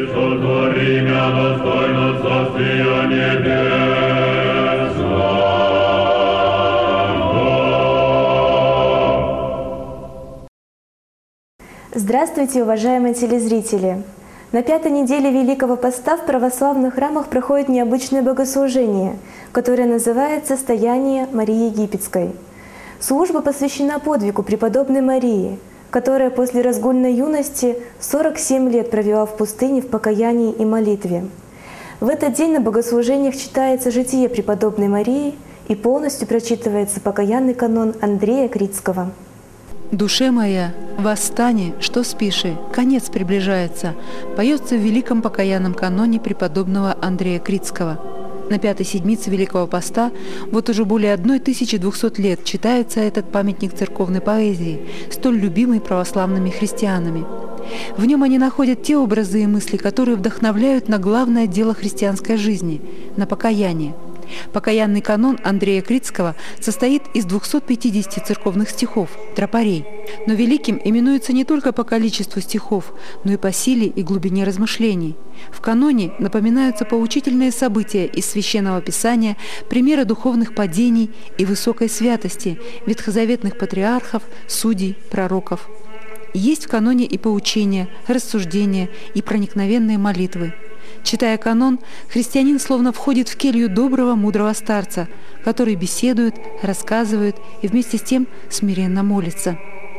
сотвори мя достойно царствия небесного. Здравствуйте, уважаемые телезрители! На пятой неделе Великого Поста в православных храмах проходит необычное богослужение, которое называется «Стояние Марии Египетской». Служба посвящена подвигу преподобной Марии, которая после разгульной юности 47 лет провела в пустыне в покаянии и молитве. В этот день на богослужениях читается житие преподобной Марии и полностью прочитывается покаянный канон Андрея Критского. «Душе моя, восстань, что спиши, конец приближается», поется в великом покаянном каноне преподобного Андрея Критского. На пятой седмице Великого Поста вот уже более 1200 лет читается этот памятник церковной поэзии, столь любимый православными христианами. В нем они находят те образы и мысли, которые вдохновляют на главное дело христианской жизни – на покаяние. Покаянный канон Андрея Критского состоит из 250 церковных стихов, тропарей. Но великим именуется не только по количеству стихов, но и по силе и глубине размышлений. В каноне напоминаются поучительные события из Священного Писания, примеры духовных падений и высокой святости ветхозаветных патриархов, судей, пророков. Есть в каноне и поучения, рассуждения и проникновенные молитвы. Читая канон, христианин словно входит в келью доброго, мудрого старца, который беседует, рассказывает и вместе с тем смиренно молится.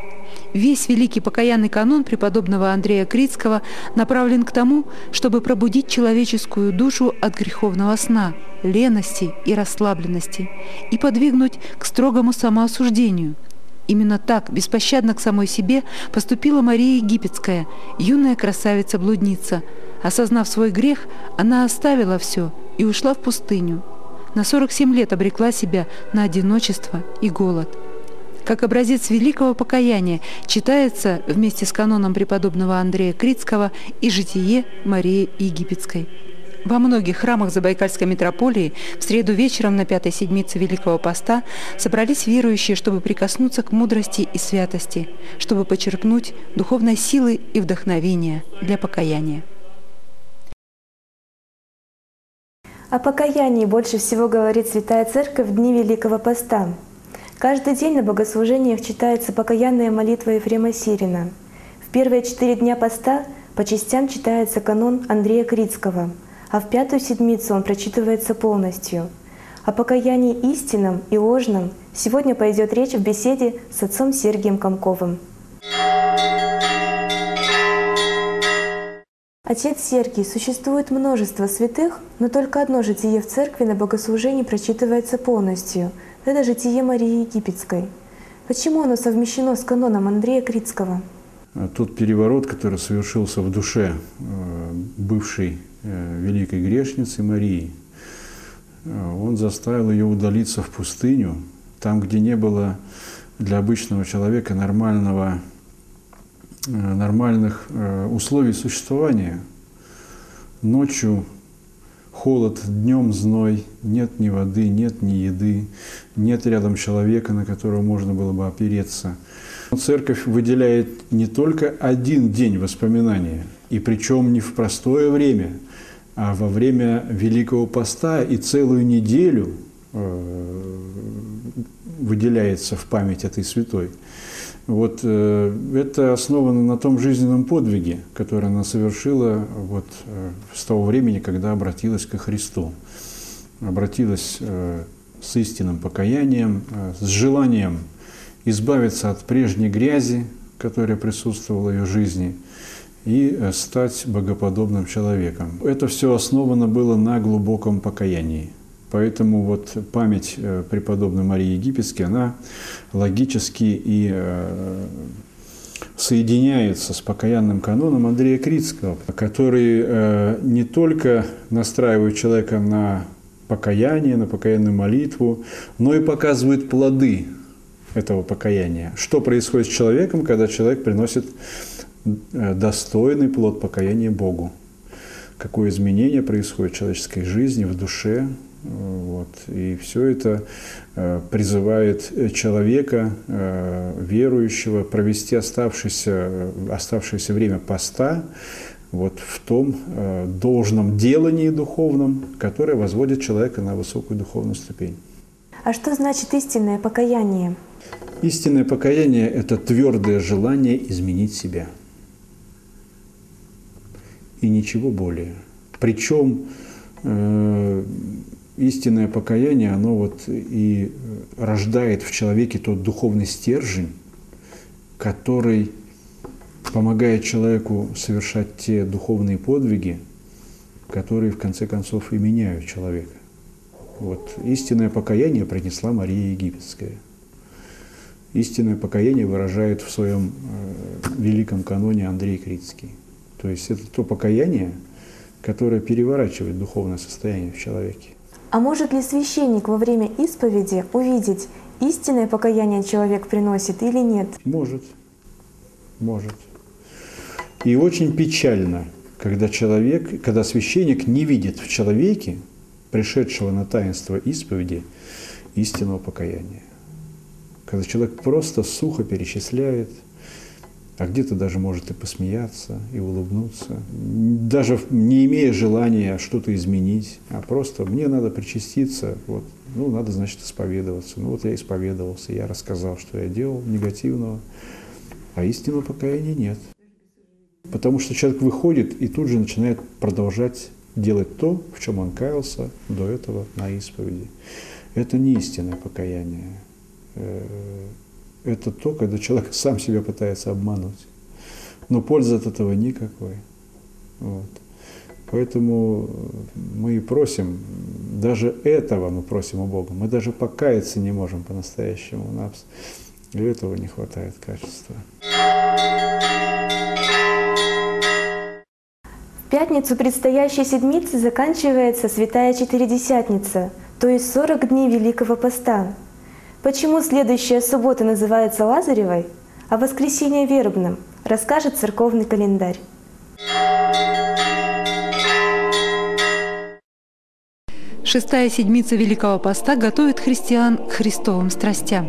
Весь великий покаянный канон преподобного Андрея Критского направлен к тому, чтобы пробудить человеческую душу от греховного сна, лености и расслабленности и подвигнуть к строгому самоосуждению. Именно так, беспощадно к самой себе, поступила Мария Египетская, юная красавица-блудница. Осознав свой грех, она оставила все и ушла в пустыню. На 47 лет обрекла себя на одиночество и голод. Как образец великого покаяния читается вместе с каноном преподобного Андрея Критского и житие Марии Египетской. Во многих храмах Забайкальской митрополии в среду вечером на пятой седмице Великого Поста собрались верующие, чтобы прикоснуться к мудрости и святости, чтобы почерпнуть духовной силы и вдохновения для покаяния. О покаянии больше всего говорит Святая Церковь в дни Великого Поста. Каждый день на богослужениях читается покаянная молитва Ефрема Сирина. В первые 4 дня поста по частям читается канон Андрея Критского, а в пятую седмицу он прочитывается полностью. О покаянии истинном и ложном сегодня пойдет речь в беседе с отцом Сергием Комковым. Отец Сергий, существует множество святых, но только одно житие в церкви на богослужении прочитывается полностью. Это житие Марии Египетской. Почему оно совмещено с каноном Андрея Критского? Тот переворот, который совершился в душе бывшей великой грешницы Марии, он заставил ее удалиться в пустыню, там, где не было для обычного человека нормальных условий существования. Ночью холод, днем зной, нет ни воды, нет ни еды, нет рядом человека, на которого можно было бы опереться. Церковь выделяет не только один день воспоминания, и причем не в простое время, а во время Великого Поста, и целую неделю выделяется в память этой святой. Вот это основано на том жизненном подвиге, который она совершила с того времени, когда обратилась ко Христу. Обратилась с истинным покаянием, с желанием избавиться от прежней грязи, которая присутствовала в ее жизни, и стать богоподобным человеком. Это все основано было на глубоком покаянии. Поэтому память преподобной Марии Египетской, она логически и соединяется с покаянным каноном Андрея Критского, который не только настраивает человека на покаяние, на покаянную молитву, но и показывает плоды этого покаяния. Что происходит с человеком, когда человек приносит достойный плод покаяния Богу? Какое изменение происходит в человеческой жизни, в душе? И все это призывает человека, верующего, провести оставшееся время поста вот в том должном делании духовном, которое возводит человека на высокую духовную ступень. А что значит истинное покаяние? Истинное покаяние – это твердое желание изменить себя. И ничего более. Причем истинное покаяние, оно вот и рождает в человеке тот духовный стержень, который помогает человеку совершать те духовные подвиги, которые в конце концов и меняют человека. Вот истинное покаяние принесла Мария Египетская. Истинное покаяние выражает в своем великом каноне Андрей Критский. То есть это то покаяние, которое переворачивает духовное состояние в человеке. А может ли священник во время исповеди увидеть, истинное покаяние человек приносит или нет? Может. Может. И очень печально, когда священник не видит в человеке, пришедшего на таинство исповеди, истинного покаяния. Когда человек просто сухо перечисляет, а где-то даже может и посмеяться, и улыбнуться, даже не имея желания что-то изменить, а просто мне надо причаститься, вот, надо, значит, исповедоваться. Вот я исповедовался, я рассказал, что я делал негативного, а истинного покаяния нет. Потому что человек выходит и тут же начинает продолжать делать то, в чем он каялся до этого на исповеди. Это не истинное покаяние. Это то, когда человек сам себя пытается обмануть. Но пользы от этого никакой. Вот. Поэтому мы и просим, даже этого мы просим у Бога. Мы даже покаяться не можем по-настоящему. У нас для этого не хватает качества. В пятницу предстоящей седмицы заканчивается Святая Четыредесятница, то есть 40 дней Великого Поста. Почему следующая суббота называется Лазаревой, а воскресенье Вербным, расскажет церковный календарь. Шестая седмица Великого Поста готовит христиан к Христовым страстям.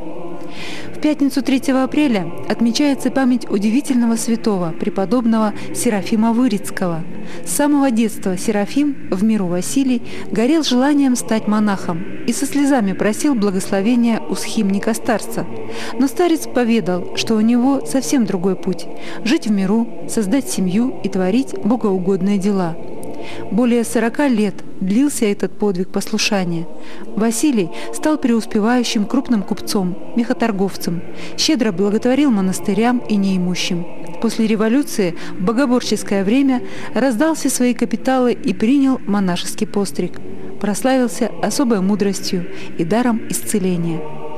В пятницу 3 апреля отмечается память удивительного святого, преподобного Серафима Вырицкого. С самого детства Серафим, в миру Василий, горел желанием стать монахом и со слезами просил благословения у схимника старца. Но старец поведал, что у него совсем другой путь – жить в миру, создать семью и творить богоугодные дела. Более 40 лет длился этот подвиг послушания. Василий стал преуспевающим крупным купцом, мехоторговцем, щедро благотворил монастырям и неимущим. После революции в богоборческое время раздал все свои капиталы и принял монашеский постриг. Прославился особой мудростью и даром исцеления.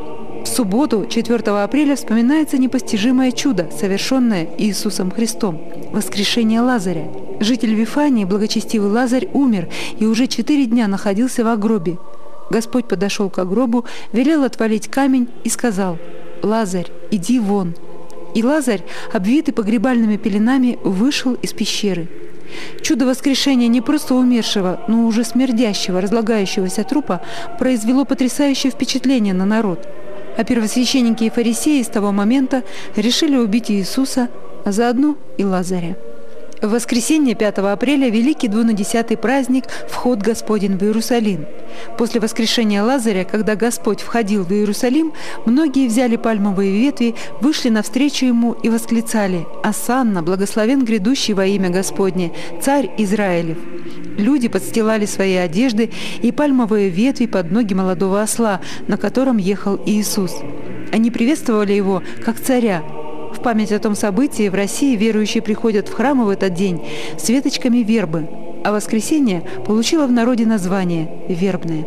В субботу, 4 апреля, вспоминается непостижимое чудо, совершенное Иисусом Христом – воскрешение Лазаря. Житель Вифании, благочестивый Лазарь, умер и уже 4 дня находился в гробе. Господь подошел к гробу, велел отвалить камень и сказал: «Лазарь, иди вон». И Лазарь, обвитый погребальными пеленами, вышел из пещеры. Чудо воскрешения не просто умершего, но уже смердящего, разлагающегося трупа произвело потрясающее впечатление на народ. А первосвященники и фарисеи с того момента решили убить Иисуса, а заодно и Лазаря. В воскресенье 5 апреля великий двунадесятый праздник «Вход Господень в Иерусалим». После воскрешения Лазаря, когда Господь входил в Иерусалим, многие взяли пальмовые ветви, вышли навстречу Ему и восклицали: «Осанна, благословен грядущий во имя Господне, Царь Израилев». Люди подстилали свои одежды и пальмовые ветви под ноги молодого осла, на котором ехал Иисус. Они приветствовали Его как царя. В память о том событии в России верующие приходят в храмы в этот день с веточками вербы, а воскресенье получило в народе название «Вербное».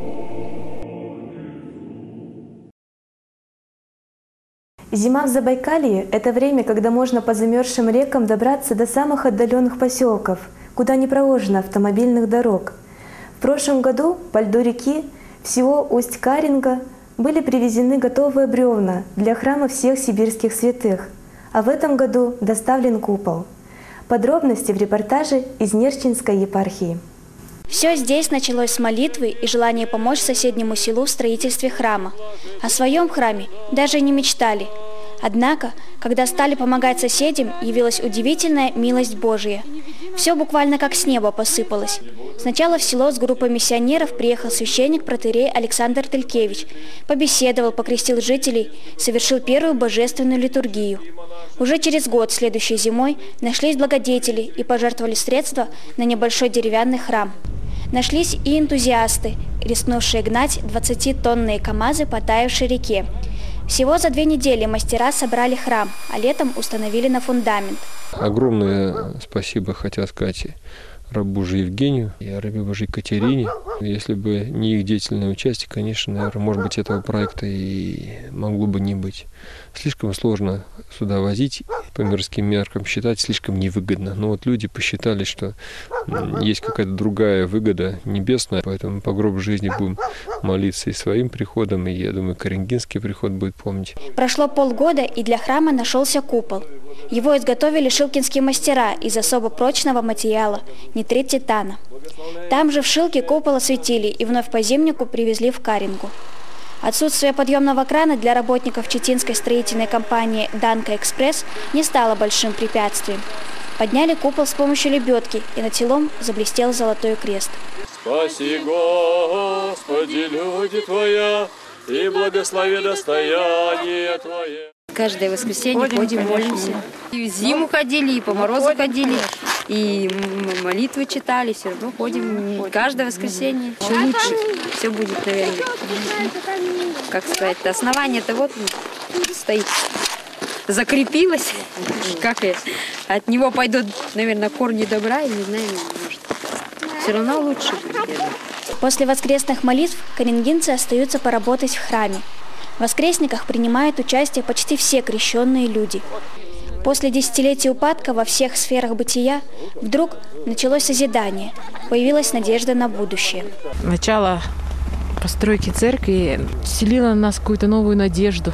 Зима в Забайкалье – это время, когда можно по замерзшим рекам добраться до самых отдаленных поселков, куда не проложено автомобильных дорог. В прошлом году по льду реки в село Усть-Каринга были привезены готовые бревна для храма всех сибирских святых, а в этом году доставлен купол. Подробности в репортаже из Нерчинской епархии. Все здесь началось с молитвы и желания помочь соседнему селу в строительстве храма. О своем храме даже не мечтали. Однако, когда стали помогать соседям, явилась удивительная милость Божия. Все буквально как с неба посыпалось. Сначала в село с группой миссионеров приехал священник протоиерей Александр Телькевич, побеседовал, покрестил жителей, совершил первую божественную литургию. Уже через год, следующей зимой, нашлись благодетели и пожертвовали средства на небольшой деревянный храм. Нашлись и энтузиасты, рискнувшие гнать 20-тонные КАМАЗы по таявшей реке. Всего за 2 недели мастера собрали храм, а летом установили на фундамент. Огромное спасибо хотел сказать рабу Божию Евгению и рабе Божией Екатерине. Если бы не их деятельное участие, конечно, наверное, может быть, этого проекта и могло бы не быть. Слишком сложно сюда возить, по мирским меркам считать слишком невыгодно. Но вот люди посчитали, что есть какая-то другая выгода небесная, поэтому по гробу жизни будем молиться и своим приходом, и, я думаю, Карингинский приход будет помнить. Прошло полгода, и для храма нашелся купол. Его изготовили шилкинские мастера из особо прочного материала – нитрит титана. Там же в Шилке купол осветили и вновь по зимнику привезли в Карингу. Отсутствие подъемного крана для работников читинской строительной компании «Данка Экспресс» не стало большим препятствием. Подняли купол с помощью лебедки, и над селом заблестел золотой крест. Спаси, Господи, люди Твоя, и благослови достояние Твое. Каждое воскресенье ходим, молимся. И в зиму ходили, и по морозу ходили, и молитвы читали, все равно ходим. Каждое воскресенье. Еще лучше все будет, наверное. Как сказать, основание-то вот стоит. Закрепилось. Как от него пойдут, наверное, корни добра, и не знаю, может. Все равно лучше будет. После воскресных молитв карингинцы остаются поработать в храме. В воскресниках принимают участие почти все крещенные люди. После десятилетий упадка во всех сферах бытия вдруг началось созидание, появилась надежда на будущее. Начало постройки церкви вселило в нас какую-то новую надежду.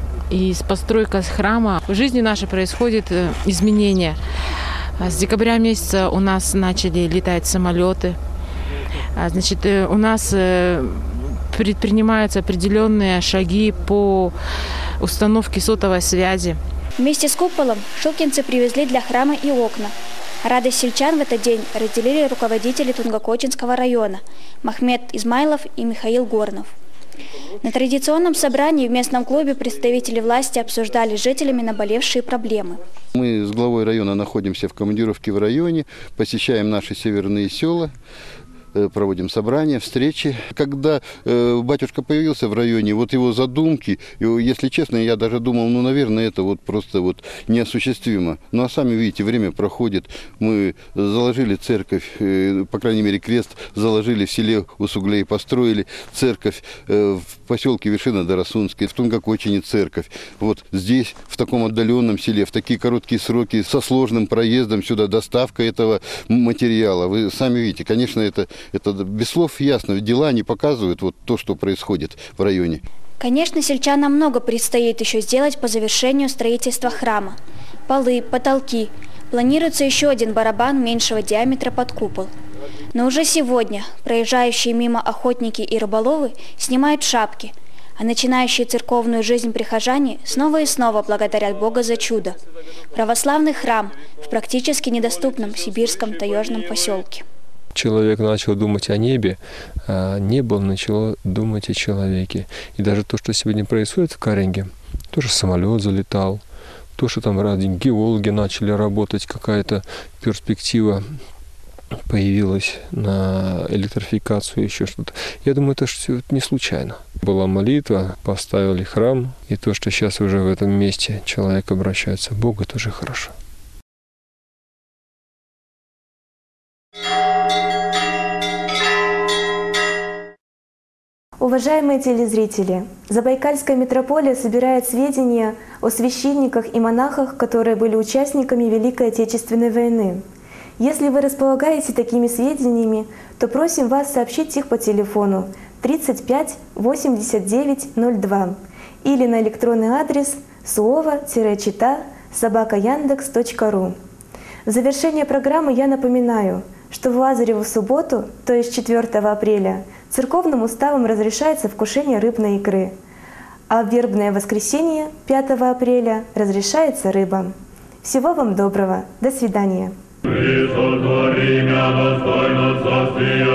И с постройкой храма в жизни нашей происходят изменения. С декабря месяца у нас начали летать самолеты. Значит, у нас предпринимаются определенные шаги по установке сотовой связи. Вместе с куполом шилкинцы привезли для храма и окна. Радость сельчан в этот день разделили руководители Тунгакочинского района Махмед Измайлов и Михаил Горнов. На традиционном собрании в местном клубе представители власти обсуждали с жителями наболевшие проблемы. Мы с главой района находимся в командировке в районе, посещаем наши северные села, проводим собрания, встречи. Когда батюшка появился в районе, вот его задумки, если честно, я даже думал, ну, наверное, это вот просто вот неосуществимо. Ну, а сами видите, время проходит. Мы заложили церковь, по крайней мере, крест заложили в селе Усуглей, построили церковь в поселке Вершина-Дарасунской, в Тунгакочине церковь. Вот здесь, в таком отдаленном селе, в такие короткие сроки, со сложным проездом сюда, доставка этого материала. Вы сами видите, конечно, это без слов ясно. Дела не показывают вот то, что происходит в районе. Конечно, сельчанам много предстоит еще сделать по завершению строительства храма. Полы, потолки. Планируется еще один барабан меньшего диаметра под купол. Но уже сегодня проезжающие мимо охотники и рыболовы снимают шапки, а начинающие церковную жизнь прихожане снова и снова благодарят Бога за чудо. Православный храм в практически недоступном сибирском таежном поселке. Человек начал думать о небе, а небо начало думать о человеке. И даже то, что сегодня происходит в Каринге, тоже самолет залетал, то, что там геологи начали работать, какая-то перспектива появилась на электрификацию, еще что-то. Я думаю, это все не случайно. Была молитва, поставили храм, и то, что сейчас уже в этом месте человек обращается к Богу, тоже хорошо. Уважаемые телезрители, Забайкальская митрополия собирает сведения о священниках и монахах, которые были участниками Великой Отечественной войны. Если вы располагаете такими сведениями, то просим вас сообщить их по телефону 35 89 02 или на электронный адрес suova-chita@yandex.ru. В завершение программы я напоминаю, что в Лазареву субботу, то есть 4 апреля, церковным уставом разрешается вкушение рыбной икры, а в вербное воскресенье, 5 апреля, разрешается рыба. Всего вам доброго. До свидания. Присотвори меня достойно царствия